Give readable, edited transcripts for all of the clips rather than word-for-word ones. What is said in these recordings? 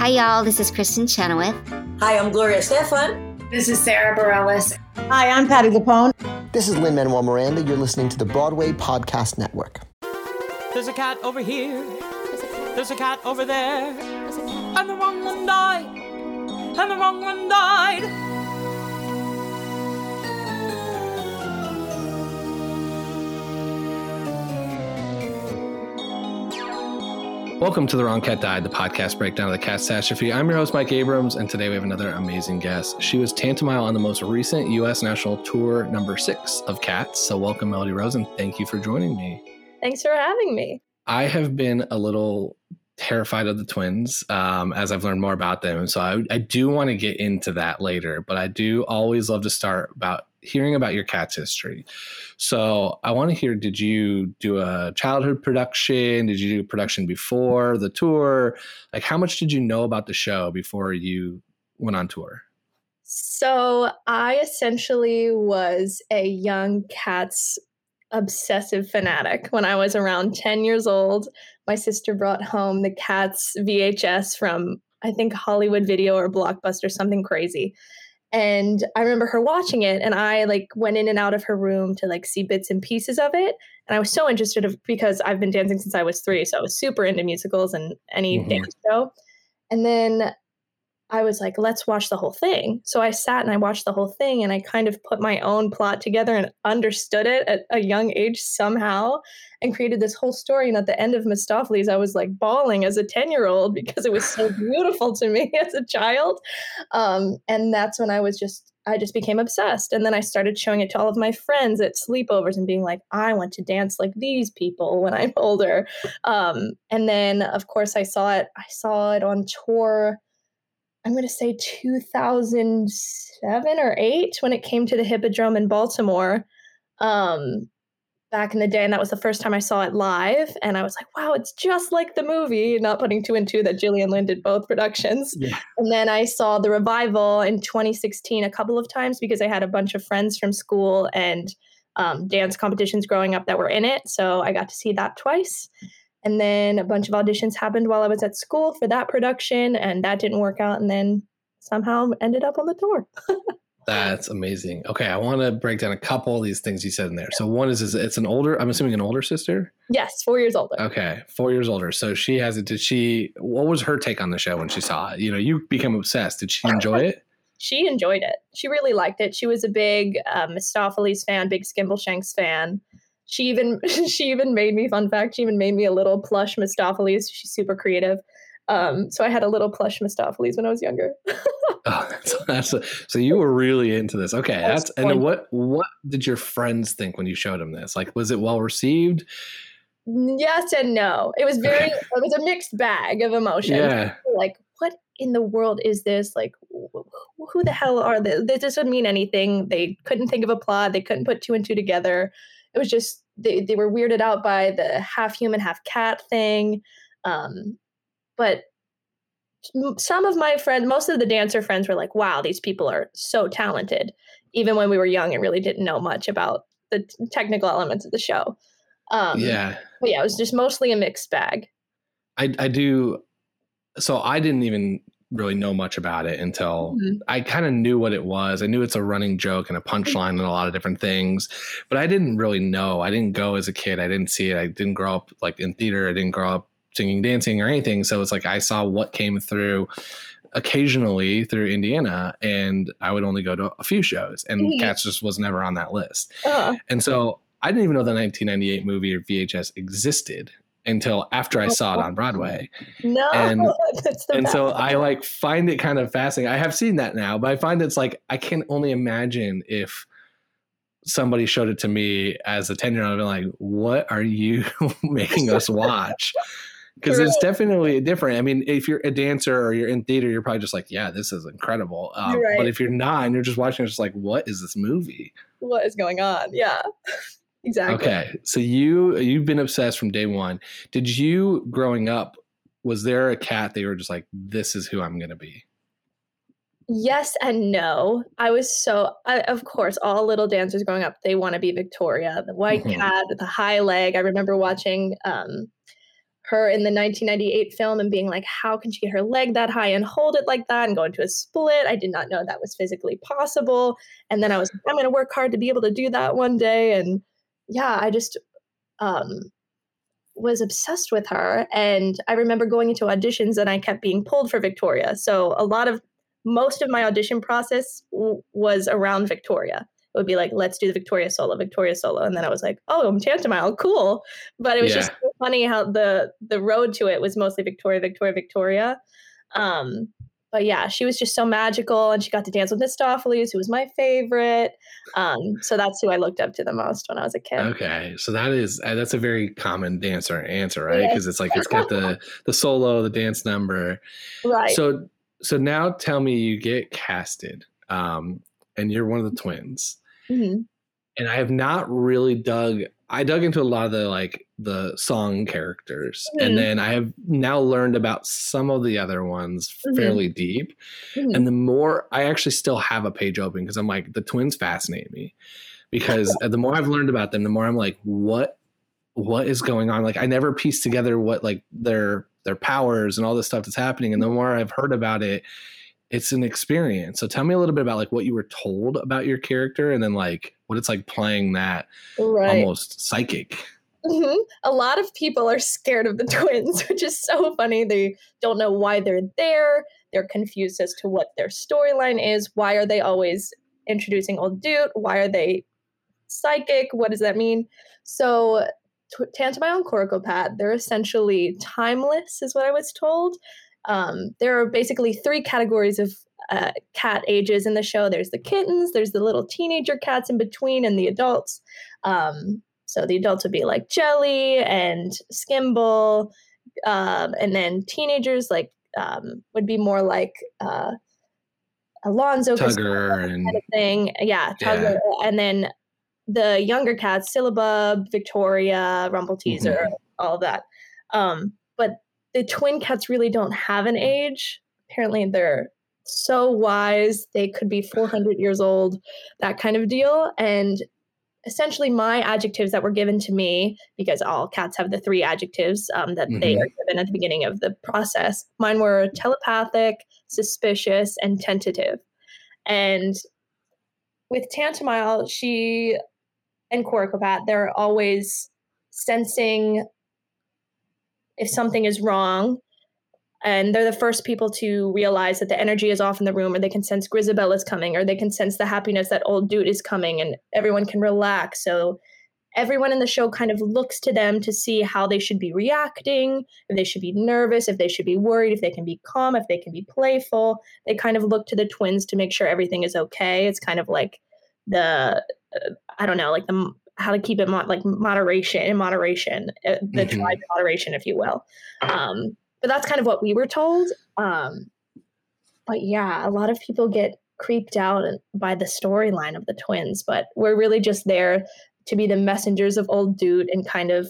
Hi, y'all. This is Kristen Chenoweth. Hi, I'm Gloria Stefan. This is Sarah Bareilles. Hi, I'm Patti LuPone. This is Lin-Manuel Miranda. You're listening to the Broadway Podcast Network. There's a cat over here. There's a cat over there. And the wrong one died. And the wrong one died. Welcome to The Wrong Cat Died, the podcast breakdown of the catastrophe. I'm your host, Mike Abrams, and today we have another amazing guest. She was Tantomile on the most recent U.S. national tour, number 6 of Cats. So welcome, Melody Rosen. Thank you for joining me. Thanks for having me. I have been a little terrified of the twins as I've learned more about them. So I do want to get into that later, but I do always love to start about hearing about your Cats history. So I want to hear, did you do a childhood production? Did you do production before the tour? Like, how much did you know about the show before you went on tour? So I essentially was a young Cats obsessive fanatic. When I was around 10 years old, my sister brought home the Cats VHS from, I think, Hollywood Video or Blockbuster, something crazy. And I remember her watching it, and I went in and out of her room to see bits and pieces of it. And I was so interested because I've been dancing since I was 3, so I was super into musicals and any dance show. And then I was like, let's watch the whole thing. So I sat and I watched the whole thing, and I kind of put my own plot together and understood it at a young age somehow and created this whole story. And at the end of Mistopheles, I was bawling as a 10-year-old because it was so beautiful to me as a child. And that's when I just became obsessed. And then I started showing it to all of my friends at sleepovers and being like, I want to dance like these people when I'm older. And then, of course, I saw it on tour. I'm going to say 2007 or 8 when it came to the Hippodrome in Baltimore back in the day. And that was the first time I saw it live. And I was like, wow, it's just like the movie, not putting 2 and 2 that Gillian Lynn did both productions. Yeah. And then I saw the revival in 2016 a couple of times because I had a bunch of friends from school and dance competitions growing up that were in it. So I got to see that twice. And then a bunch of auditions happened while I was at school for that production, and that didn't work out, and then somehow ended up on the tour. That's amazing. Okay, I want to break down a couple of these things you said in there. So one is it's I'm assuming an older sister? Yes, 4 years older. Okay, 4 years older. So she has it. What was her take on the show when she saw it? You became obsessed. Did she enjoy it? She enjoyed it. She really liked it. She was a big Mistopheles fan, big Skimbleshanks fan. She even made me, fun fact, she even made me a little plush Mistopheles. She's super creative. So I had a little plush Mistopheles when I was younger. So you were really into this. Okay. And what did your friends think when you showed them this? Was it well received? Yes and no. It was it was a mixed bag of emotions. Yeah. What in the world is this? Who the hell are they? This doesn't mean anything. They couldn't think of a plot. They couldn't put 2 and 2 together. It was just, they were weirded out by the half human, half cat thing. But some of my friends, most of the dancer friends were like, wow, these people are so talented. Even when we were young and really didn't know much about the technical elements of the show. But yeah, it was just mostly a mixed bag. I do. So I didn't even really know much about it until I kind of knew what it was. I knew it's a running joke and a punchline and a lot of different things, but I didn't really know. I didn't go as a kid. I didn't see it. I didn't grow up in theater. I didn't grow up singing, dancing or anything. So it's I saw what came through occasionally through Indiana, and I would only go to a few shows, and Cats just was never on that list. And so I didn't even know the 1998 movie or VHS existed until after I saw it on Broadway. No, and so I find it kind of fascinating. I have seen that now, but I find it's I can only imagine if somebody showed it to me as a 10-year-old, I'd be like, what are you making us watch? Because it's definitely different. I mean, if you're a dancer or you're in theater, you're probably just yeah, this is incredible. But if you're not and you're just watching, it's just what is this movie? What is going on? Yeah. Exactly. Okay. So you've been obsessed from day one. Did you, growing up, was there a cat that you were just this is who I'm going to be? Yes and no. Of course, all little dancers growing up, they want to be Victoria, the white cat with the high leg. I remember watching her in the 1998 film and being like, how can she get her leg that high and hold it like that and go into a split? I did not know that was physically possible. And then I was like, I'm going to work hard to be able to do that one day. And yeah, I just was obsessed with her. And I remember going into auditions and I kept being pulled for Victoria. So most of my audition process was around Victoria. It would be like, let's do the Victoria solo. And then I was like, oh, I'm Tantomile, cool. But it was just so funny how the road to it was mostly Victoria. But yeah, she was just so magical, and she got to dance with Mistopheles, who was my favorite. So that's who I looked up to the most when I was a kid. Okay, so that's a very common answer, right? Because it's like it's got the solo, the dance number, right? So now tell me, you get casted, and you're one of the twins. Mm-hmm. And I have not really dug into a lot of the song characters. Mm-hmm. And then I have now learned about some of the other ones fairly deep. Mm-hmm. And the more, I actually still have a page open because I'm like, the twins fascinate me, because the more I've learned about them, the more I'm like, what is going on? Like, I never pieced together what like their powers and all this stuff that's happening. And the more I've heard about it, it's an experience. So tell me a little bit about like what you were told about your character, and then like what it's like playing that almost psychic. Mm-hmm. A lot of people are scared of the twins, which is so funny. They don't know why they're there. They're confused as to what their storyline is. Why are they always introducing old dude? Why are they psychic? What does that mean? So Tantomile and Coricopat, they're essentially timeless, is what I was told. There are basically 3 categories of cat ages in the show. There's the kittens, there's the little teenager cats in between, and the adults. So the adults would be like Jelly and Skimble, and then teenagers would be more like Alonzo, Tugger, and kind of thing. Yeah, Tugger. Yeah. And then the younger cats, Syllabub, Victoria, Rumpleteazer, all of that. But the twin cats really don't have an age. Apparently they're so wise. They could be 400 years old, that kind of deal. And essentially my adjectives that were given to me, because all cats have the 3 adjectives that they are given at the beginning of the process. Mine were telepathic, suspicious, and tentative. And with Tantomile, she and Coricopat, they're always sensing if something is wrong, and they're the first people to realize that the energy is off in the room, or they can sense Grisabella's coming, or they can sense the happiness that old dude is coming, and everyone can relax. So everyone in the show kind of looks to them to see how they should be reacting, if they should be nervous, if they should be worried, if they can be calm, if they can be playful. They kind of look to the twins to make sure everything is okay. It's kind of like how to keep it moderation, the tribe moderation, if you will. But that's kind of what we were told. But yeah, a lot of people get creeped out by the storyline of the twins, but we're really just there to be the messengers of old dude and kind of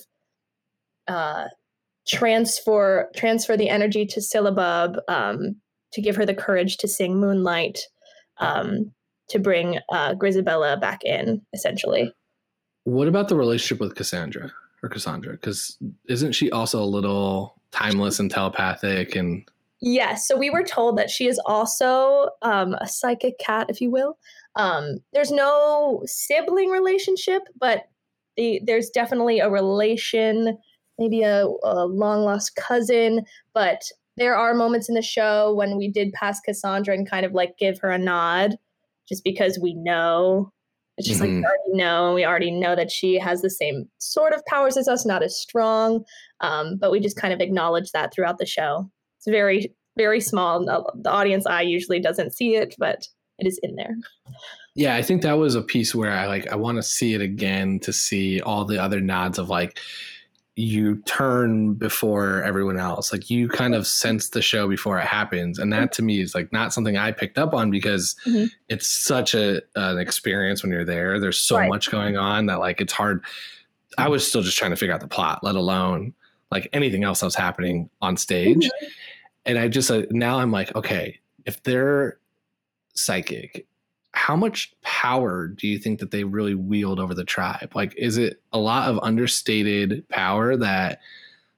transfer the energy to Syllabub, to give her the courage to sing Moonlight, to bring Grisabella back in, essentially. What about the relationship with Cassandra? Because isn't she also a little timeless and telepathic? And yes, so we were told that she is also a psychic cat, if you will. There's no sibling relationship, but there's definitely a relation, maybe a long lost cousin. But there are moments in the show when we did pass Cassandra and kind of like give her a nod, just because we know. It's just like we already know that she has the same sort of powers as us, not as strong. But we just kind of acknowledge that throughout the show. It's very, very small. The audience eye usually doesn't see it, but it is in there. Yeah, I think that was a piece where I want to see it again, to see all the other nods of like, you turn before everyone else. Like, you kind of sense the show before it happens. And that to me is like not something I picked up on, because it's such an experience when you're there. There's so much going on that like, it's hard. I was still just trying to figure out the plot, let alone like anything else that was happening on stage. And I just, now I'm like, okay, if they're psychic, how much power do you think that they really wield over the tribe? Like, is it a lot of understated power that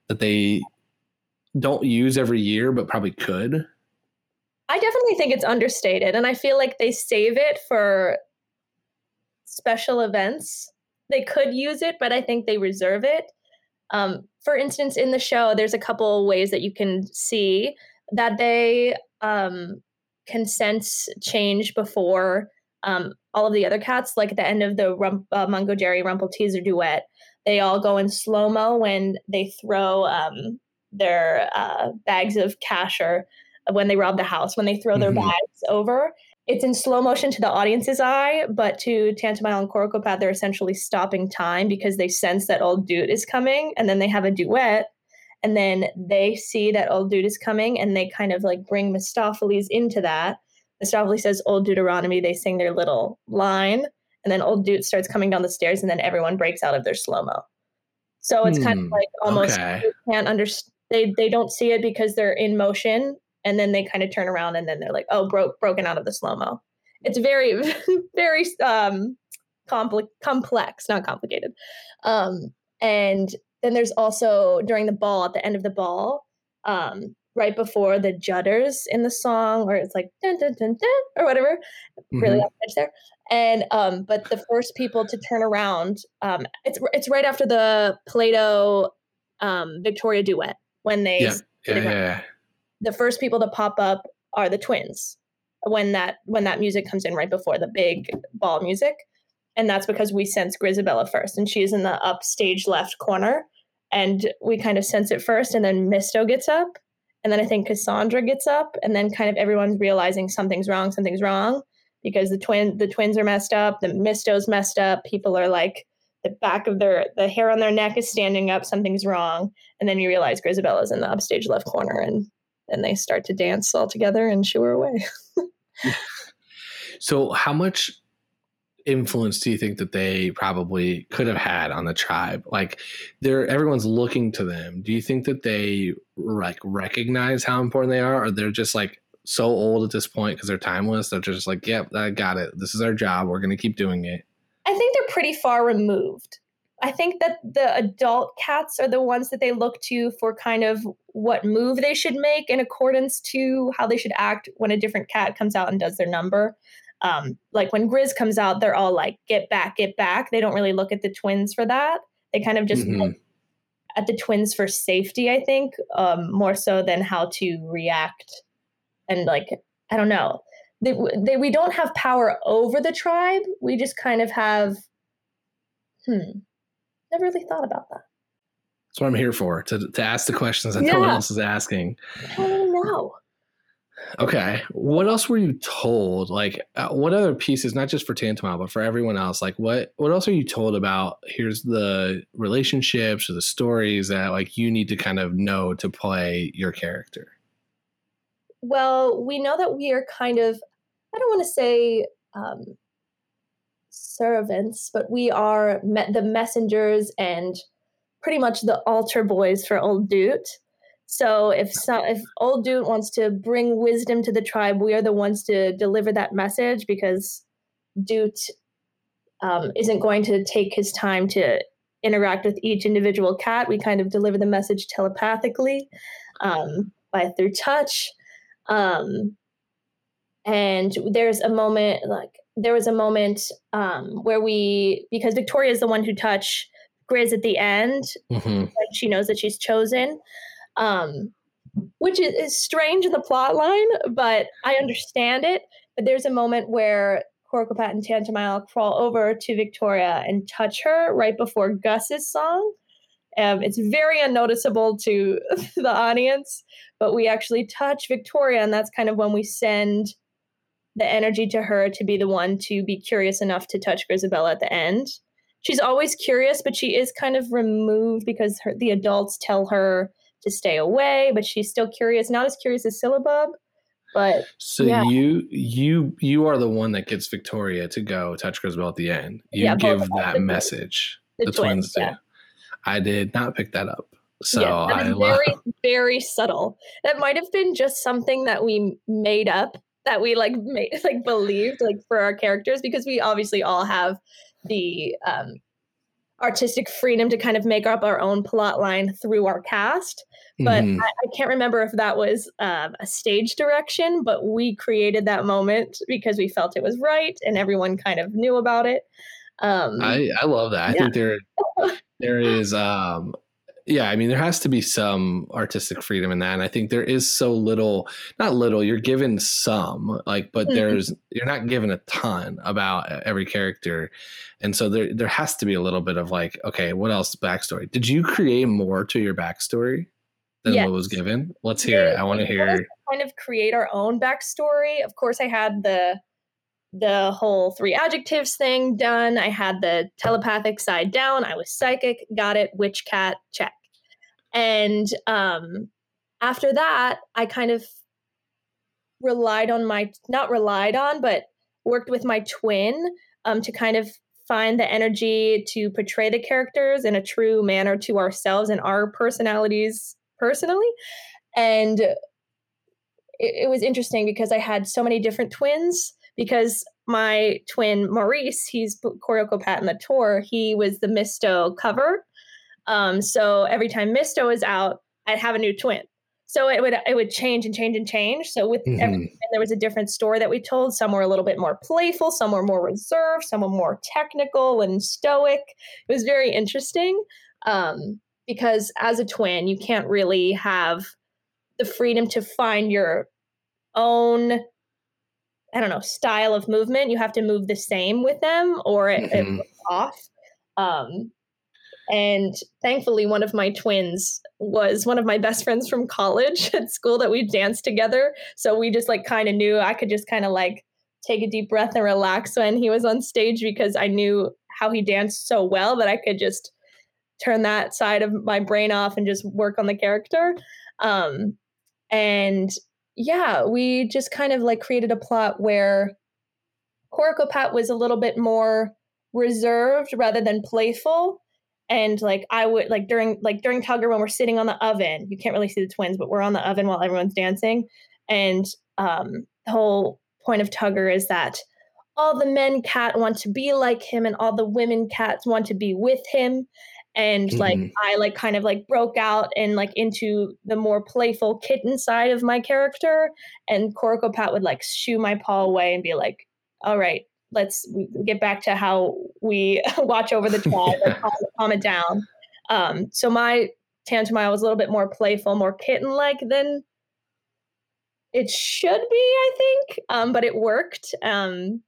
that they don't use every year, but probably could? I definitely think it's understated, and I feel like they save it for special events. They could use it, but I think they reserve it. For instance, in the show, there's a couple ways that you can see that they can sense change before all of the other cats. Like at the end of the Mungo Jerry Rumpleteazer duet, they all go in slow-mo when they throw their bags of cash, or when they rob the house, when they throw their bags over. It's in slow motion to the audience's eye, but to Tantomile and Coricopat, they're essentially stopping time because they sense that Old Dude is coming, and then they have a duet, and then they see that Old Dude is coming, and they kind of like bring Mistoffelees into that. Mistoffelees says Old Deuteronomy, they sing their little line, and then Old Dude starts coming down the stairs, and then everyone breaks out of their slow-mo. So it's kind of like almost, you can't understand, they don't see it because they're in motion, and then they kind of turn around and then they're like, oh, broken out of the slow-mo. It's very, very complex, not complicated. And then there's also during the ball, at the end of the ball, right before the judders in the song, where it's like dun dun dun dun or whatever, really off edge there. And but the first people to turn around, it's right after the Plato Victoria duet when they the first people to pop up are the twins when that music comes in right before the big ball music. And that's because we sense Grizabella first, and she's in the upstage left corner, and we kind of sense it first, and then Misto gets up, and then I think Cassandra gets up, and then kind of everyone's realizing something's wrong because the twins are messed up, the Misto's messed up, people are like, the back of the hair on their neck is standing up, something's wrong, and then you realize Grizabella's in the upstage left corner, and then they start to dance all together and shoo her away. So how much influence do you think that they probably could have had on the tribe? Like, everyone's looking to them. Do you think that they like recognize how important they are, or they're just like so old at this point because they're timeless? They're just like, yep, I got it. This is our job. We're going to keep doing it. I think they're pretty far removed. I think that the adult cats are the ones that they look to for kind of what move they should make in accordance to how they should act when a different cat comes out and does their number. Like when Grizz comes out, they're all like, get back, get back. They don't really look at the twins for that. They kind of just look at the twins for safety, I think, more so than how to react. And like, I don't know. We don't have power over the tribe. We just kind of have, never really thought about that. That's what I'm here for, to ask the questions that no one else is asking. I don't really know. Okay. What else were you told? Like, what other pieces, not just for Tantomile, but for everyone else, like what else are you told about, here's the relationships or the stories that like you need to kind of know to play your character? Well, we know that we are kind of, I don't want to say servants, but we are the messengers and pretty much the altar boys for Old Dude. So if Old Dude wants to bring wisdom to the tribe, we are the ones to deliver that message, because Dude isn't going to take his time to interact with each individual cat. We kind of deliver the message telepathically through touch. And there was a moment where because Victoria is the one who touched Grizz at the end, when she knows that she's chosen, which is strange in the plot line, but I understand it. But there's a moment where Coricopat and Tantomile crawl over to Victoria and touch her right before Gus's song. It's very unnoticeable to the audience, but we actually touch Victoria, and that's kind of when we send the energy to her to be the one to be curious enough to touch Grizabella at the end. She's always curious, but she is kind of removed because the adults tell her to stay away, but she's still curious, not as curious as Syllabub. But so you are the one that gets Victoria to go touch Grizabella at the end. You give that message. The twins do. I did not pick that up. So I very, very subtle. That might have been just something that we made up, that we believed for our characters, because we obviously all have the artistic freedom to kind of make up our own plot line through our cast. But I can't remember if that was a stage direction, but we created that moment because we felt it was right and everyone kind of knew about it. I love that. I think there is, I mean, there has to be some artistic freedom in that. And I think there is so little, not little, you're given some, like, but you're not given a ton about every character. And so there has to be a little bit of like, okay, what else backstory? Did you create more to your backstory than what was given? Let's hear it. I want to hear. Kind of create our own backstory. Of course, I had the whole 3 adjectives thing done. I had the telepathic side down. I was psychic. Got it. Witch cat. Check. And after that, I kind of but worked with my twin to kind of find the energy to portray the characters in a true manner to ourselves and our personalities personally. And it was interesting because I had so many different twins, because my twin Maurice, he's Kuroko Pat in the tour, he was the Misto cover. So every time Misto is out, I'd have a new twin. So it would change and change and change. So with every, there was a different story that we told. Some were a little bit more playful, some were more reserved, some were more technical and stoic. It was very interesting because as a twin, you can't really have the freedom to find your own, I don't know, style of movement. You have to move the same with them or it's off. And thankfully, one of my twins was one of my best friends from college at school that we danced together. So we just like kind of knew I could just kind of like take a deep breath and relax when he was on stage, because I knew how he danced so well that I could just turn that side of my brain off and just work on the character. And yeah, we just kind of like created a plot where Kuroko Pat was a little bit more reserved rather than playful. And like I would like during Tugger, when we're sitting on the oven, you can't really see the twins, but we're on the oven while everyone's dancing. And the whole point of Tugger is that all the men cat want to be like him and all the women cats want to be with him. And like I like kind of like broke out and like into the more playful kitten side of my character. And Kuroko Pat would like shoo my paw away and be like, all right, let's get back to how we watch over the tribe and calm it down. So my Tantomile was a little bit more playful, more kitten-like than it should be, I think. But it worked. And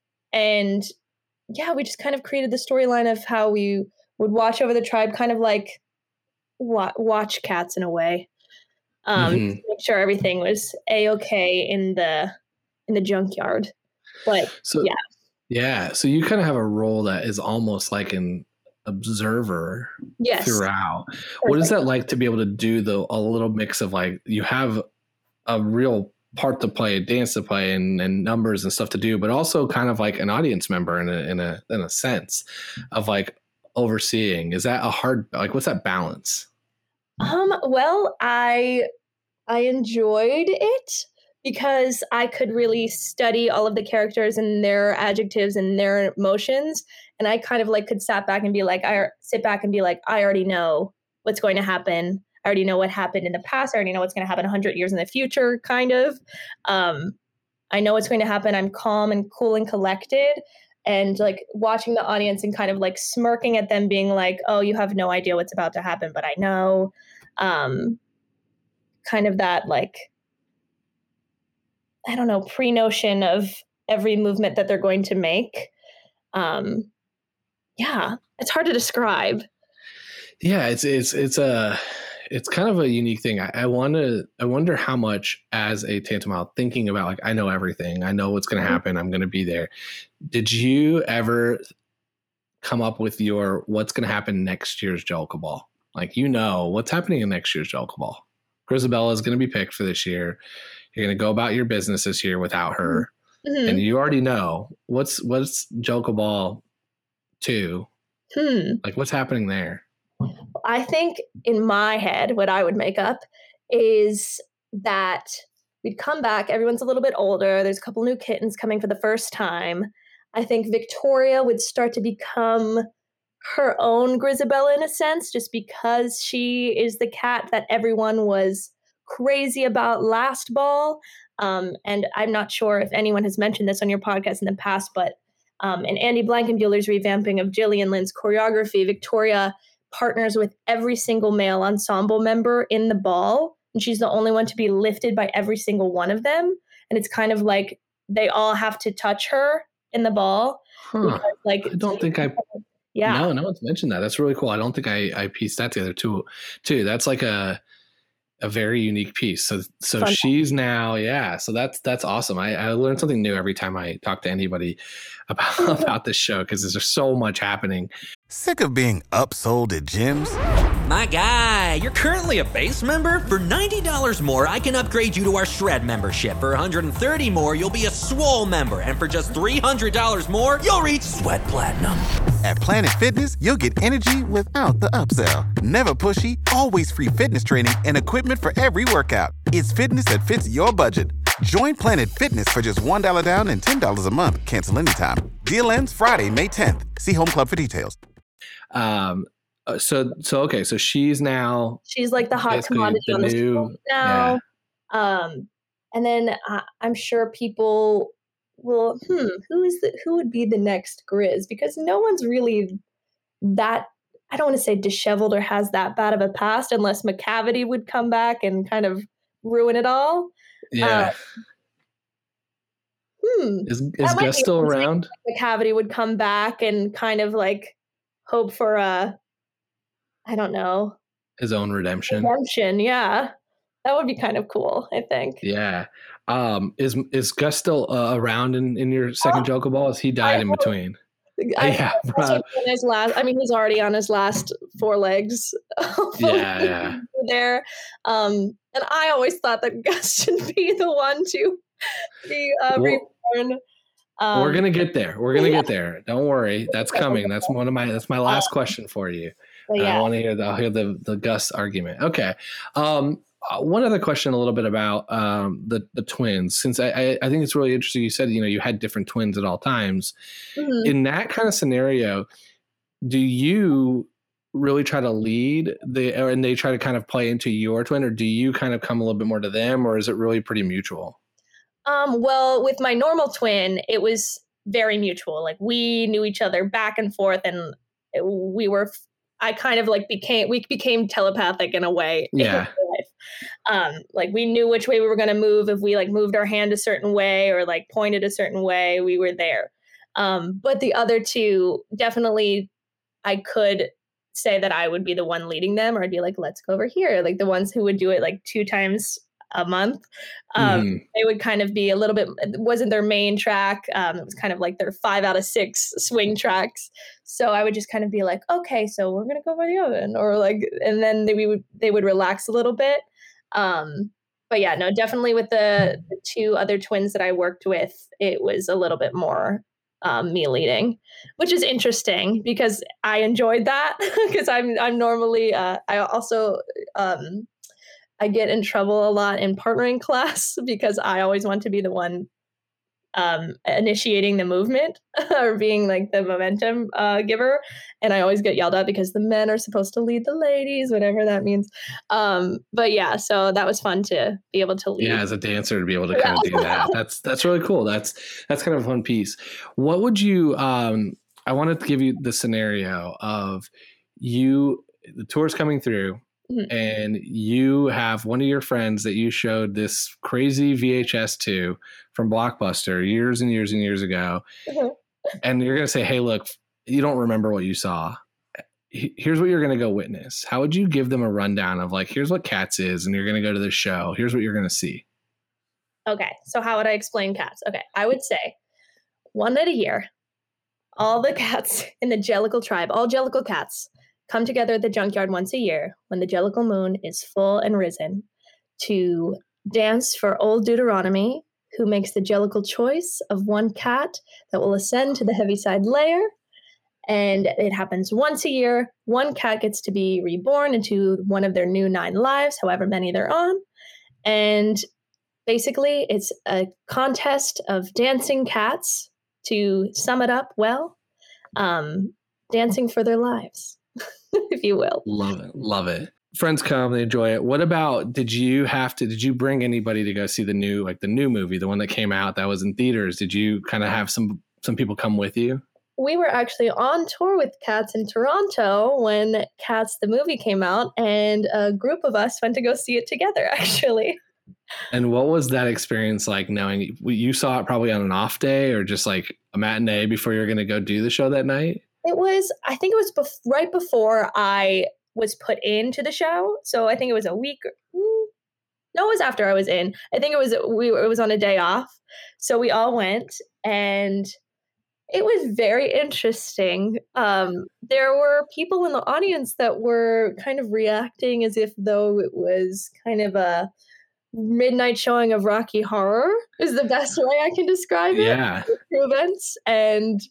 yeah, we just kind of created the storyline of how we would watch over the tribe, kind of like watch cats in a way. To make sure everything was A-okay in the junkyard. But so, yeah. So you kind of have a role that is almost like an observer throughout. Perfect. What is that like to be able to do a little mix of like, you have a real part to play, a dance to play, and numbers and stuff to do, but also kind of like an audience member in a sense of like overseeing? Is that a hard, like, what's that balance? Well, I enjoyed it, because I could really study all of the characters and their adjectives and their emotions. And I kind of like could sit back and be like, I already know what's going to happen. I already know what happened in the past. I already know what's going to happen 100 years in the future, kind of. I know what's going to happen. I'm calm and cool and collected, and like watching the audience and kind of like smirking at them, being like, oh, you have no idea what's about to happen, but I know. Kind of that like, I don't know, pre-notion of every movement that they're going to make. Yeah, it's hard to describe. Yeah, it's kind of a unique thing. I wonder how much, as a Tantomile, thinking about like, I know everything, I know what's going to happen, I'm going to be there. Did you ever come up with your what's going to happen next year's Jell Cabal? Like, you know what's happening in next year's Jell Cabal. Grisabella is going to be picked for this year. You're going to go about your business this year without her. And you already know what's Jell Cabal 2. Like, what's happening there? I think in my head, what I would make up is that we'd come back. Everyone's a little bit older. There's a couple new kittens coming for the first time. I think Victoria would start to become her own Grisabella in a sense, just because she is the cat that everyone was crazy about last ball. And I'm not sure if anyone has mentioned this on your podcast in the past, but in Andy Blankenbuehler's revamping of Gillian Lynn's choreography, Victoria partners with every single male ensemble member in the ball, and she's the only one to be lifted by every single one of them. And it's kind of like they all have to touch her in the ball. Huh. Like, I don't think I. Yeah. No one's mentioned that. That's really cool. I don't think I pieced that together too. That's like a very unique piece. So Fun. She's now, yeah. So that's awesome. I learned something new every time I talk to anybody about this show, because there's so much happening. Sick of being upsold at gyms? My guy, you're currently a base member. For $90 more, I can upgrade you to our Shred membership. For $130 more, you'll be a Swole member. And for just $300 more, you'll reach Sweat Platinum. At Planet Fitness, you'll get energy without the upsell. Never pushy, always free fitness training and equipment for every workout. It's fitness that fits your budget. Join Planet Fitness for just $1 down and $10 a month. Cancel anytime. Deal ends Friday, May 10th. See Home Club for details. So she's like the hot commodity on the show now. Yeah. And then I'm sure people will, who would be the next Grizz? Because no one's really that, I don't want to say disheveled or has that bad of a past, unless McCavity would come back and kind of ruin it all. Yeah. Is Gus still around? McCavity would come back and kind of like hope for I don't know, his own redemption. Yeah, that would be kind of cool, I think. Yeah. Is Gus still around in your second Joker Ball? Has he died in between? Yeah. He's already on his last 4 legs. Yeah. There. And I always thought that Gus should be the one to be reborn. We're gonna get there. Get there. Don't worry. That's coming. That's my last question for you. Yeah. I want to hear the Gus argument. Okay. One other question, a little bit about the twins, since I think it's really interesting. You said, you had different twins at all times. Mm-hmm. In that kind of scenario, do you really try to lead and they try to kind of play into your twin, or do you kind of come a little bit more to them, or is it really pretty mutual? Well, with my normal twin, it was very mutual. Like, we knew each other back and forth, and I kind of like became telepathic in a way. Yeah. Like, we knew which way we were going to move. If we like moved our hand a certain way or like pointed a certain way, we were there. But the other two, definitely I could say that I would be the one leading them, or I'd be like, let's go over here. Like, the ones who would do it like 2 times a month. They would kind of be a little bit, it wasn't their main track. It was kind of like their 5 out of 6 swing tracks. So I would just kind of be like, okay, so we're going to go by the oven, or like, and then they would relax a little bit. But yeah, no, definitely with the 2 other twins that I worked with, it was a little bit more me leading, which is interesting because I enjoyed that because I'm normally, I also, I get in trouble a lot in partnering class because I always want to be the one initiating the movement or being like the momentum giver. And I always get yelled at because the men are supposed to lead the ladies, whatever that means. But yeah, so that was fun to be able to lead. Yeah, as a dancer to be able to kind of do that. That's really cool. That's kind of a fun piece. What would you, I wanted to give you the scenario of the tour's coming through. Mm-hmm. And you have one of your friends that you showed this crazy VHS to from Blockbuster years and years and years ago. Mm-hmm. And you're going to say, hey, look, you don't remember what you saw. Here's what you're going to go witness. How would you give them a rundown of like, here's what Cats is, and you're going to go to the show. Here's what you're going to see. Okay. So how would I explain Cats? Okay. I would say one night a year, all the cats in the Jellicle tribe, all Jellicle cats, come together at the junkyard once a year when the Jellicle moon is full and risen to dance for Old Deuteronomy, who makes the Jellicle choice of one cat that will ascend to the Heaviside layer. And it happens once a year. One cat gets to be reborn into one of their new 9 lives, however many they're on. And basically, it's a contest of dancing cats, to sum it up well. dancing for their lives, if you will. Love it. Love it. Friends come, they enjoy it. What about, did you bring anybody to go see the new movie, the one that came out that was in theaters? Did you kind of have some people come with you? We were actually on tour with Cats in Toronto when Cats the movie came out, and a group of us went to go see it together, actually. And what was that experience like, knowing you saw it probably on an off day or just like a matinee before you were going to go do the show that night? I think it was right before I was put into the show. So I think it was a week. No, it was after I was in. I think it was on a day off. So we all went, and it was very interesting. There were people in the audience that were kind of reacting as if though it was kind of a midnight showing of Rocky Horror is the best way I can describe it. Yeah. Events. And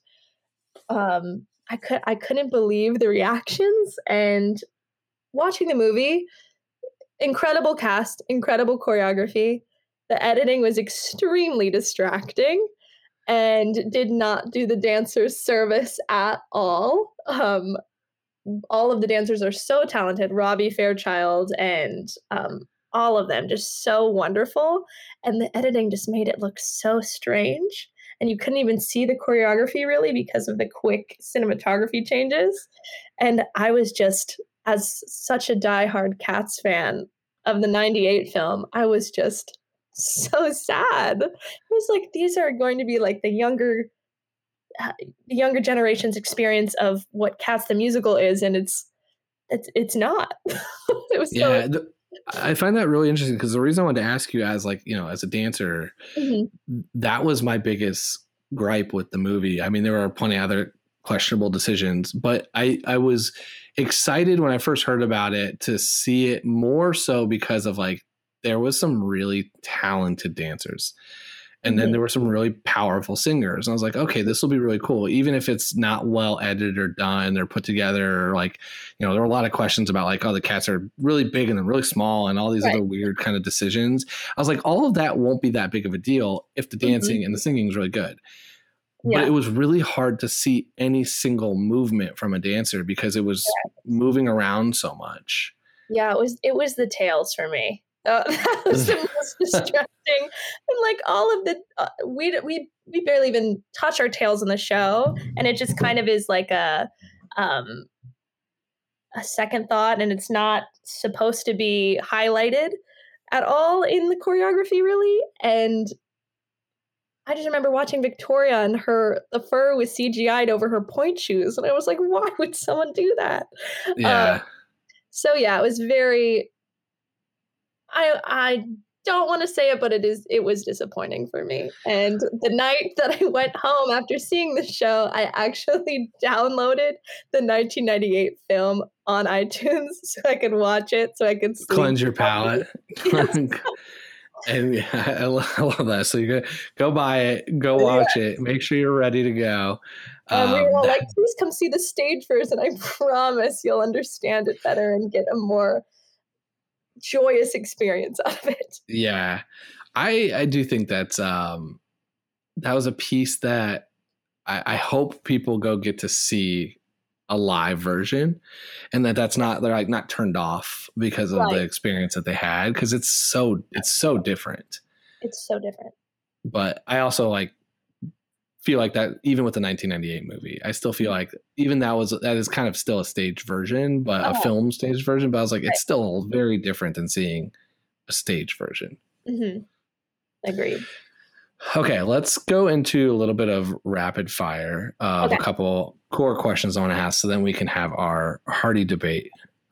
I couldn't believe the reactions. And watching the movie, incredible cast, incredible choreography. The editing was extremely distracting and did not do the dancers service at all. All of the dancers are so talented. Robbie Fairchild and all of them just so wonderful. And the editing just made it look so strange. And you couldn't even see the choreography really because of the quick cinematography changes. And I was just, as such a diehard Cats fan of the 98 film, I was just so sad. It was like, these are going to be like the younger generation's experience of what Cats the musical is, and it's not. It was I find that really interesting because the reason I wanted to ask you as a dancer, that was my biggest gripe with the movie. I mean, there were plenty of other questionable decisions, but I was excited when I first heard about it to see it more so because of there was some really talented dancers. And then there were some really powerful singers. And I was like, okay, this will be really cool. Even if it's not well edited or done or put together, or there were a lot of questions about the Cats are really big and they're really small and all these other weird kind of decisions. I was like, all of that won't be that big of a deal if the dancing and the singing is really good. Yeah. But it was really hard to see any single movement from a dancer because it was moving around so much. Yeah, it was the tails for me. That was the most distracting. And all of the we barely even touch our tails in the show, and it just kind of is like a second thought, and it's not supposed to be highlighted at all in the choreography really. And I just remember watching Victoria, and the fur was CGI'd over her point shoes, and I was like, why would someone do that? Yeah. So yeah, it was very. I don't want to say it, but it was disappointing for me. And the night that I went home after seeing the show, I actually downloaded the 1998 film on iTunes so I could watch it, so I could sleep. Cleanse your palate. And yeah, I love that. So you go buy it, go watch it, make sure you're ready to go. And we were all like, please come see the stage first, and I promise you'll understand it better and get a more joyous experience out of it. Yeah, I do think that's that was a piece that I hope people go get to see a live version, and that's not, they're not turned off because of the experience that they had, because it's so different. It's so different. But I also feel like that even with the 1998 movie, I still feel like even that is kind of still a stage version, but a film stage version. But I was like, it's still very different than seeing a stage version. Mm-hmm. Agreed. Okay, let's go into a little bit of rapid fire of a couple core questions I want to ask, so then we can have our hearty debate.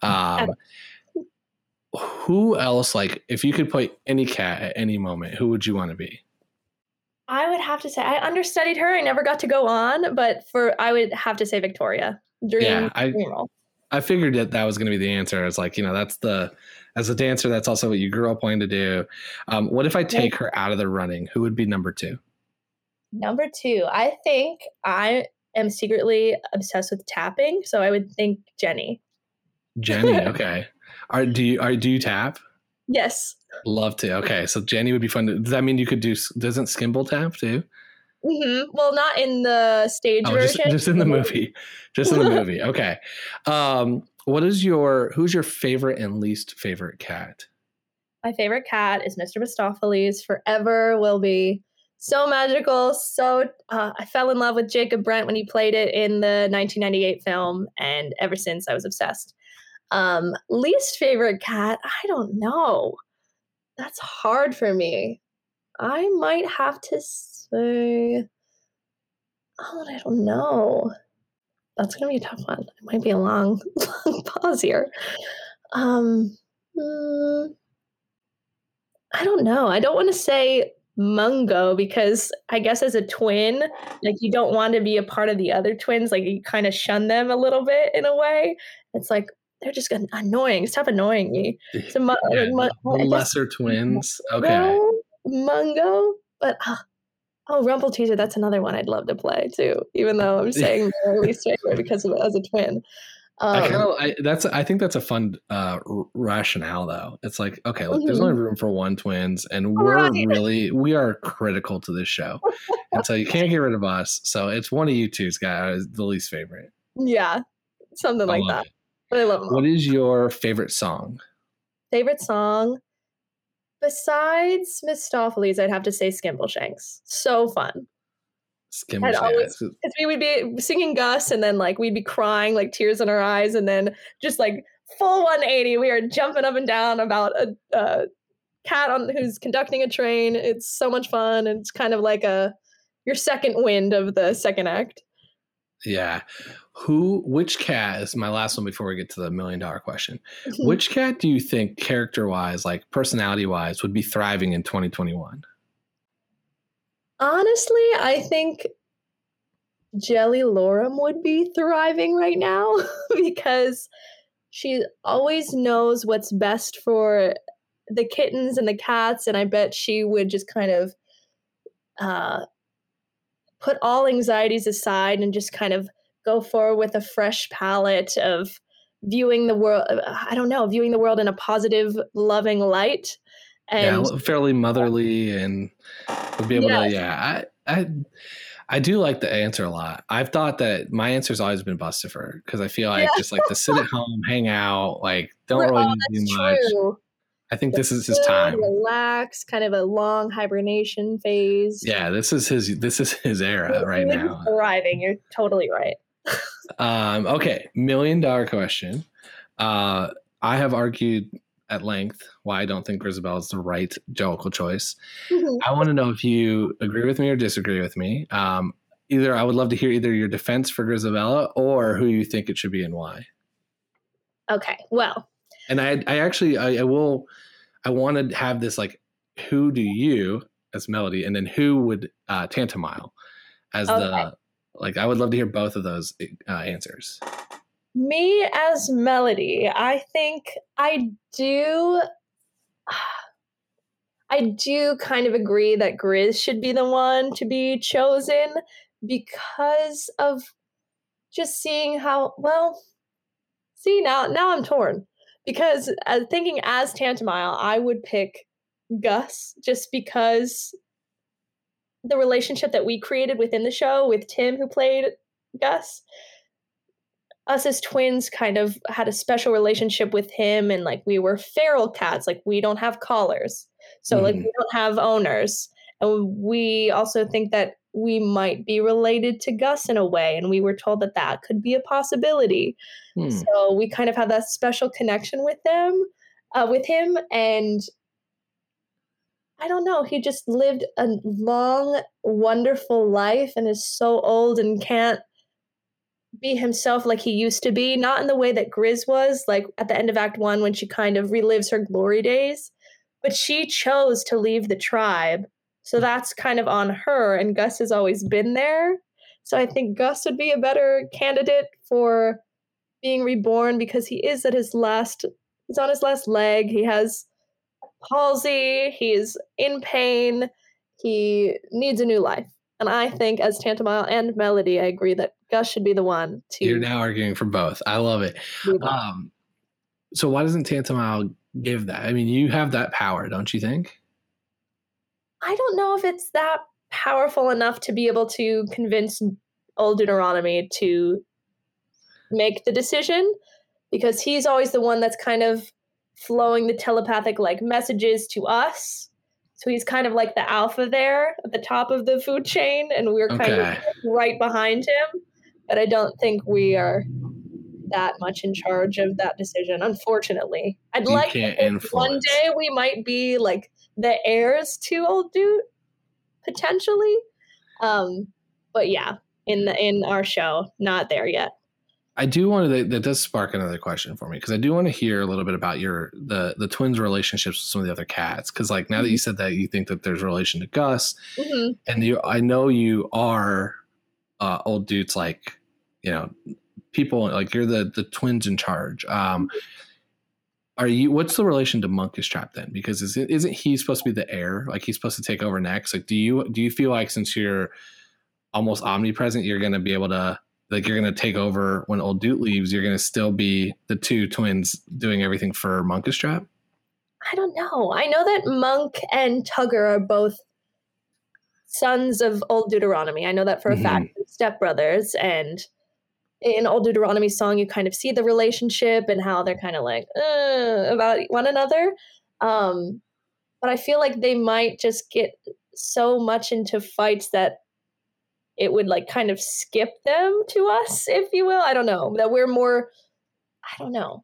Who else, if you could play any cat at any moment, who would you want to be? I would have to say, I understudied her. I never got to go on, but I would have to say Victoria. Dream role. I figured that was going to be the answer. It's that's as a dancer, that's also what you grew up wanting to do. What if I take her out of the running? Who would be number 2? Number 2, I think I am secretly obsessed with tapping, so I would think Jenny. Jenny, okay. Do you tap? Yes. Love to. Okay, so Jenny would be fun. Does that mean you could do? Doesn't Skimble tap too? Well, not in the stage version. Just in the movie. Just in the movie. Okay. Who's your favorite and least favorite cat? My favorite cat is Mr. Mistopheles. Forever will be. So magical. So I fell in love with Jacob Brent when he played it in the 1998 film, and ever since I was obsessed. Least favorite cat, I don't know. That's hard for me. I might have to say, I don't know. That's gonna be a tough one. It might be a long pause here. I don't know. I don't want to say Mungo because I guess as a twin, like you don't want to be a part of the other twins. Like you kind of shun them a little bit in a way. It's like they're just annoying. Stop annoying me. So the lesser twins. Okay. Mungo, but Rumpelteazer. That's another one I'd love to play too. Even though I'm saying they're least favorite because of it as a twin. I think that's a fun rationale though. It's like, okay, look, there's only room for one twins, and we are critical to this show, and so you can't get rid of us. So it's one of you two's guys, the least favorite. Yeah, something like that. But I love them all. What is your favorite song? Favorite song? Besides Mistopheles, I'd have to say Skimbleshanks. So fun. Skimbleshanks. Because we would be singing Gus, and then like we'd be crying, like tears in our eyes, and then just like full 180. We are jumping up and down about a cat who's conducting a train. It's so much fun. And it's kind of like your second wind of the second act. Yeah. Which cat is my last one before we get to the $1 million question? Which cat do you think character wise, like personality wise, would be thriving in 2021? Honestly, I think Jelly Lorem would be thriving right now because she always knows what's best for the kittens and the cats. And I bet she would just kind of put all anxieties aside and just kind of go forward with a fresh palette of viewing the world. Viewing the world in a positive, loving light. And fairly motherly, and would be able to. Yeah, I do like the answer a lot. I've thought that my answer's always been Bustifer because I feel like just like to sit at home, hang out, like don't really do much. True. I think this is his time. Relax, kind of a long hibernation phase. Yeah, this is his era right now. Thriving. You're totally right. Okay, $1 million question. I have argued at length why I don't think Grizabella is the right Jokel choice. I want to know if you agree with me or disagree with me. I would love to hear either your defense for Grizabella or who you think it should be and why. Okay, well. And I want to have this like, who do you as Melody, and then who would Tantomile as I would love to hear both of those answers. Me as Melody, I think I do kind of agree that Grizz should be the one to be chosen because of just seeing how, now I'm torn. Because thinking as Tantomile, I would pick Gus just because the relationship that we created within the show with Tim, who played Gus, us as twins kind of had a special relationship with him, and like we were feral cats, like we don't have collars, so like we don't have owners, and we also think that we might be related to Gus in a way, and we were told that could be a possibility. So we kind of have that special connection with him, and I don't know, he just lived a long, wonderful life and is so old and can't be himself like he used to be, not in the way that Grizz was, like at the end of Act 1 when she kind of relives her glory days, but she chose to leave the tribe. So that's kind of on her, and Gus has always been there. So I think Gus would be a better candidate for being reborn because he is he's on his last leg. He has palsy. He's in pain. He needs a new life. And I think as Tantomile and Melody, I agree that Gus should be the one to... You're now arguing for both. I love it. So why doesn't Tantomile give that? I mean, you have that power, don't you think? I don't know if it's that powerful enough to be able to convince old Deuteronomy to make the decision, because he's always the one that's kind of flowing the telepathic like messages to us. So he's kind of like the alpha there at the top of the food chain, and we're kind of right behind him. But I don't think we are that much in charge of that decision, unfortunately. I'd like to think one day we might be like the heirs to old Dude, potentially. But yeah, in our show, not there yet. I do want to, that does spark another question for me, because I do want to hear a little bit about the twins' relationships with some of the other cats. Because like now that you said that, you think that there's a relation to Gus, and I know you are old Dude's like, you know, people like you're the twins in charge. Are you? What's the relation to Monkish Trap then? Because isn't he supposed to be the heir? Like he's supposed to take over next. Like do you feel like since you're almost omnipresent, you're going to be able to, like you're going to take over when old Dude leaves, you're going to still be the two twins doing everything for Monkish Trap? I don't know. I know that Monk and Tugger are both sons of old Deuteronomy. I know that for a fact. Stepbrothers. And in old Deuteronomy's song, you kind of see the relationship and how they're kind of like about one another. But I feel like they might just get so much into fights that it would like kind of skip them to us, if you will. I don't know. That we're more, I don't know.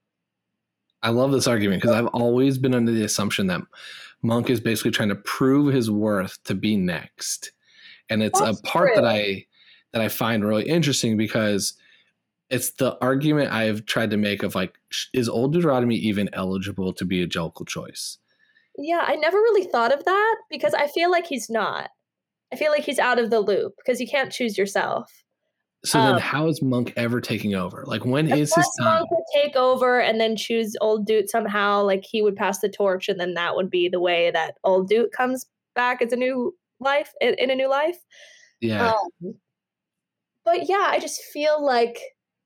I love this argument because I've always been under the assumption that Monk is basically trying to prove his worth to be next. And it's a part that I find really interesting, because it's the argument I've tried to make of like, is old Deuteronomy even eligible to be a Jellicle choice? Yeah, I never really thought of that, because I feel like he's not. I feel like he's out of the loop because you can't choose yourself. So then how is Monk ever taking over? Like when is his time? Monk would take over and then choose old Dude somehow. Like he would pass the torch, and then that would be the way that old Dude comes back as a new life, in a new life. Yeah. But yeah, I just feel like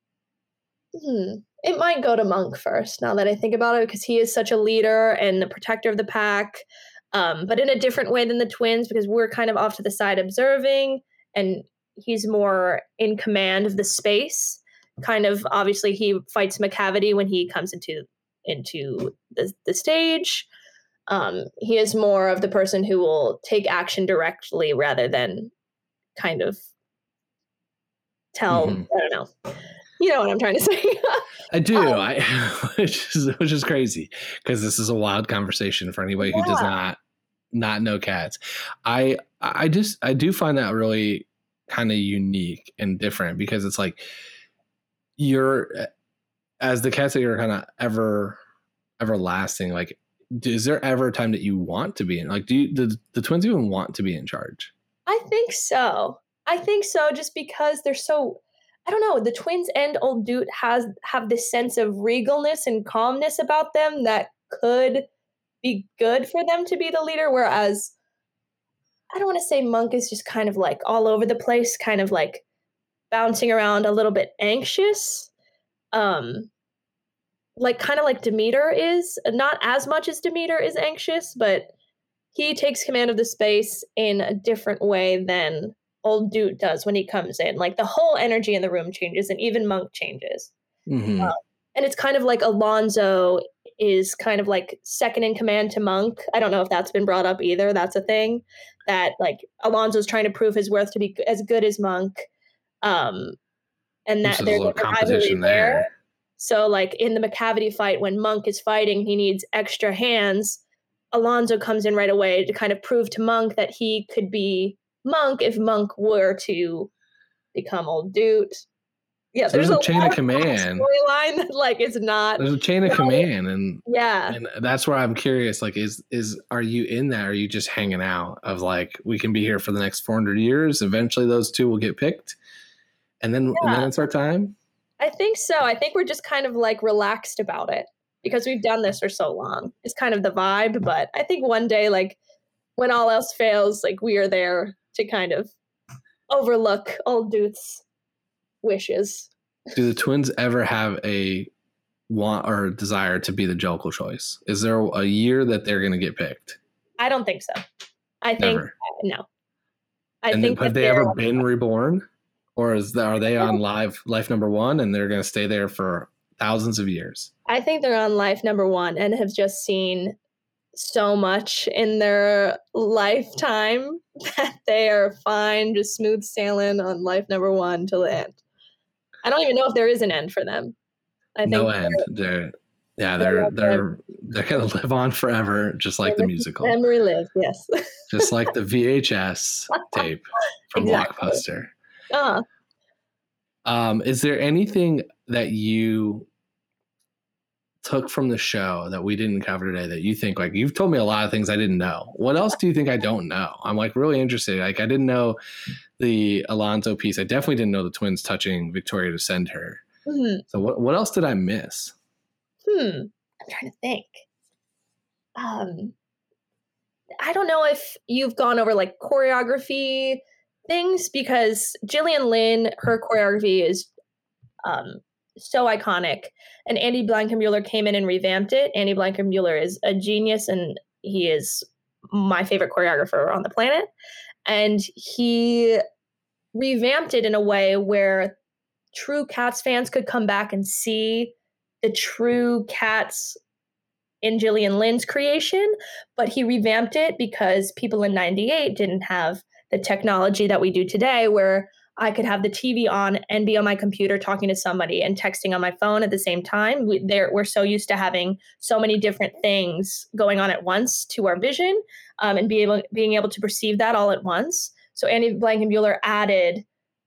it might go to Monk first now that I think about it, because he is such a leader and the protector of the pack. But in a different way than the twins, because we're kind of off to the side observing, and he's more in command of the space. Kind of, obviously, he fights Macavity when he comes into the stage. He is more of the person who will take action directly rather than kind of tell. I don't know. You know what I'm trying to say? I do, which is crazy, because this is a wild conversation for anybody who does not know cats. I do find that really kind of unique and different, because it's like you're, as the cats that you're kind of everlasting. Like, is there ever a time that you want to be in? Like, do the twins even want to be in charge? I think so. Just because they're so. I don't know, the twins and old Dude have this sense of regalness and calmness about them that could be good for them to be the leader, whereas I don't want to say Monk is just kind of like all over the place, kind of like bouncing around, a little bit anxious. Like kind of like Demeter is, not as much as Demeter is anxious, but he takes command of the space in a different way than old Dude does when he comes in. Like the whole energy in the room changes, and even Monk changes. And it's kind of like Alonzo is kind of like second in command to Monk. I don't know if that's been brought up either. That's a thing that like Alonzo's trying to prove his worth to be as good as Monk. And that so there's a competition there. So like in the Macavity fight, when Monk is fighting, he needs extra hands. Alonzo comes in right away to kind of prove to Monk that he could be Monk if Monk were to become old Dude. Yeah, so there's a chain of command storyline that like it's not. There's a chain of command, and yeah, and that's where I'm curious. Like, is are you in that? Or are you just hanging out? Of like, we can be here for the next 400 years. Eventually, those two will get picked, and then it's our time. I think so. I think we're just kind of like relaxed about it because we've done this for so long. It's kind of the vibe, but I think one day, like when all else fails, like we are there to kind of overlook old Dude's wishes. Do the twins ever have a want or desire to be the Jellicle choice? Is there a year that they're going to get picked? I don't think so. I think no. I And think have they ever been reborn, or are they on life number one and they're going to stay there for thousands of years? I think they're on life number one and have just seen so much in their lifetime that they are fine, just smooth sailing on life number one till the end. I don't even know if there is an end for them. I think no end. They're gonna live on forever, just like the musical. Memory lives, yes. Just like the VHS tape from Blockbuster. Is there anything that you took from the show that we didn't cover today that you think, like, you've told me a lot of things I didn't know? What else do you think I don't know? I'm like really interested. Like, I didn't know the Alonzo piece. I definitely didn't know the twins touching Victoria to send her. Mm-hmm. So what else did I miss? I'm trying to think. I don't know if you've gone over like choreography things, because Gillian Lynn, her choreography is so iconic, and Andy Blankenbuehler came in and revamped it. Andy Blankenbuehler is a genius, and he is my favorite choreographer on the planet. And he revamped it in a way where true Cats fans could come back and see the true Cats in Gillian Lynn's creation, but he revamped it because people in 98 didn't have the technology that we do today, where I could have the TV on and be on my computer talking to somebody and texting on my phone at the same time. We're so used to having so many different things going on at once to our vision, and being able to perceive that all at once. So Andy Blankenbuehler added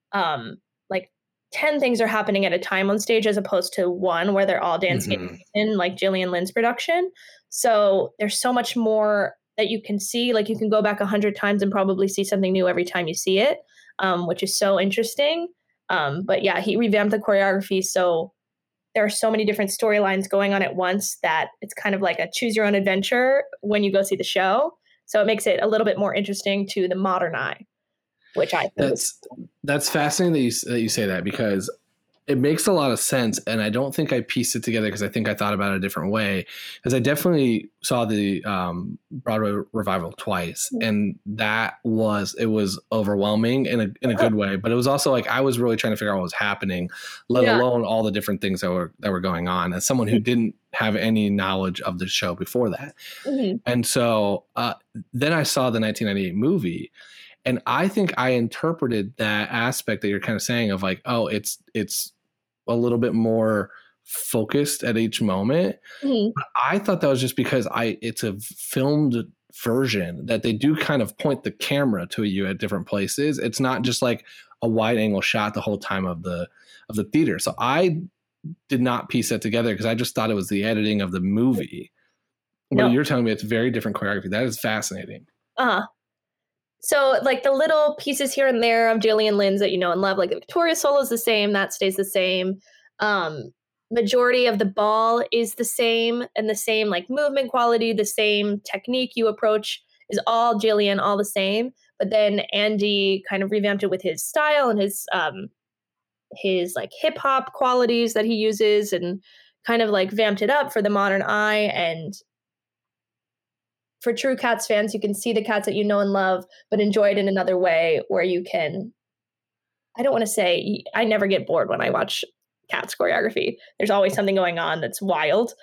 like 10 things are happening at a time on stage, as opposed to one where they're all dancing in like Gillian Lynn's production. So there's so much more that you can see. Like, you can go back 100 times and probably see something new every time you see it, which is so interesting. But yeah, he revamped the choreography. So there are so many different storylines going on at once that it's kind of like a choose your own adventure when you go see the show. So it makes it a little bit more interesting to the modern eye, which I think that's fascinating that you say that, because it makes a lot of sense. And I don't think I pieced it together because I think I thought about it a different way, because I definitely saw the Broadway revival twice. And it was overwhelming in a good way, but it was also like, I was really trying to figure out what was happening, let alone all the different things that were going on, as someone who didn't have any knowledge of the show before that. And so then I saw the 1998 movie, and I think I interpreted that aspect that you're kind of saying of like, oh, it's a little bit more focused at each moment. But I thought that was just because it's a filmed version that they do kind of point the camera to you at different places. It's not just like a wide angle shot the whole time of the theater. So I did not piece that together because I just thought it was the editing of the movie. No. But you're telling me it's very different choreography. That is fascinating. So like the little pieces here and there of Gillian Lynn's that you know and love, like the Victoria solo is the same, that stays the same. Majority of the ball is the same, and the same like movement quality, the same technique you approach is all Gillian, all the same. But then Andy kind of revamped it with his style and his like hip hop qualities that he uses, and kind of like vamped it up for the modern eye. And for true Cats fans, you can see the Cats that you know and love, but enjoy it in another way where you can, I don't want to say, I never get bored when I watch Cats choreography. There's always something going on that's wild.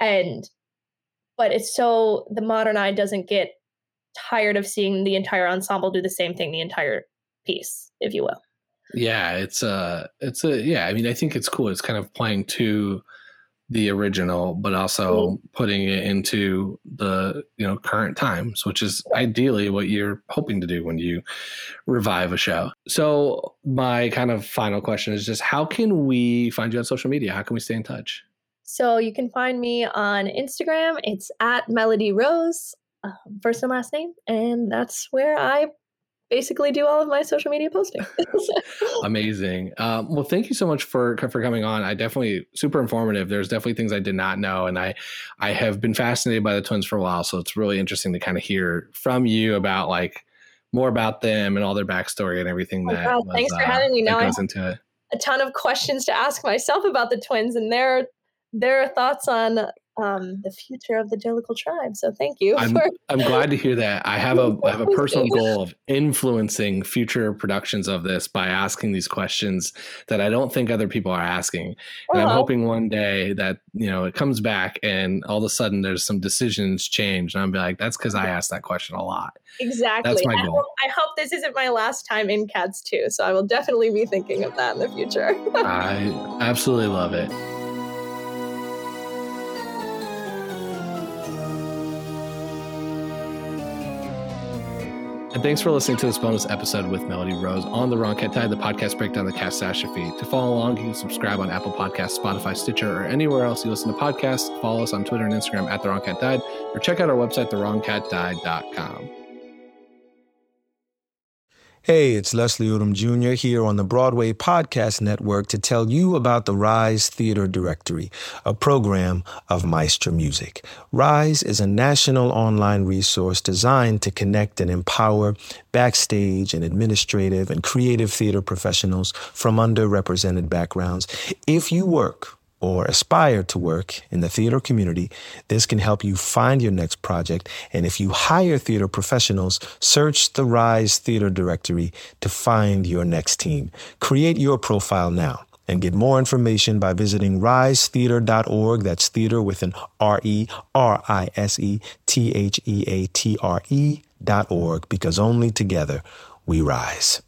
But it's so the modern eye doesn't get tired of seeing the entire ensemble do the same thing, the entire piece, if you will. Yeah, yeah. I mean, I think it's cool. It's kind of playing to the original, but also putting it into the current times, which is ideally what you're hoping to do when you revive a show. So my kind of final question is just, how can we find you on social media? How can we stay in touch? So you can find me on Instagram. It's at Melody Rose, first and last name, and that's where I basically do all of my social media posting. Amazing. Well, thank you so much for coming on. I definitely super informative. There's definitely things I did not know. And I have been fascinated by the twins for a while. So it's really interesting to kind of hear from you about like more about them and all their backstory and everything thanks for having me. Now goes into it. A ton of questions to ask myself about the twins and their thoughts on the future of the Jellicle tribe. So thank you. I'm glad to hear that. I have a personal goal of influencing future productions of this by asking these questions that I don't think other people are asking. And I'm hoping one day that, it comes back and all of a sudden there's some decisions change. And I'll be like, that's because I asked that question a lot. Exactly. That's my goal. I hope this isn't my last time in Cats 2. So I will definitely be thinking of that in the future. I absolutely love it. And thanks for listening to this bonus episode with Melody Rose on the Wrong Cat Died, the podcast breakdown of the catastrophe. To follow along, you can subscribe on Apple Podcasts, Spotify, Stitcher, or anywhere else you listen to podcasts. Follow us on Twitter and Instagram at The Wrong Cat Died, or check out our website, thewrongcatdied.com. Hey, it's Leslie Odom Jr. here on the Broadway Podcast Network to tell you about the Rise Theater Directory, a program of Maestro Music. Rise is a national online resource designed to connect and empower backstage and administrative and creative theater professionals from underrepresented backgrounds. If you work or aspire to work in the theater community, this can help you find your next project. And if you hire theater professionals, search the Rise Theater Directory to find your next team. Create your profile now and get more information by visiting risetheater.org. That's theater with an RERISETHEATRE.org, because only together we rise.